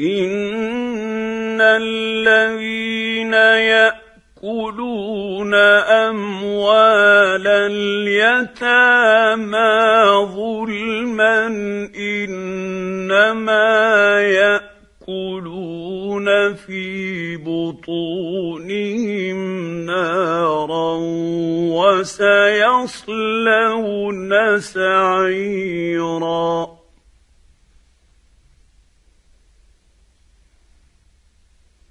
إن الذين يأكلون أموال اليتامى ظلما إنما يأكلون في بطونهم نارا وسيصلون سعيرا.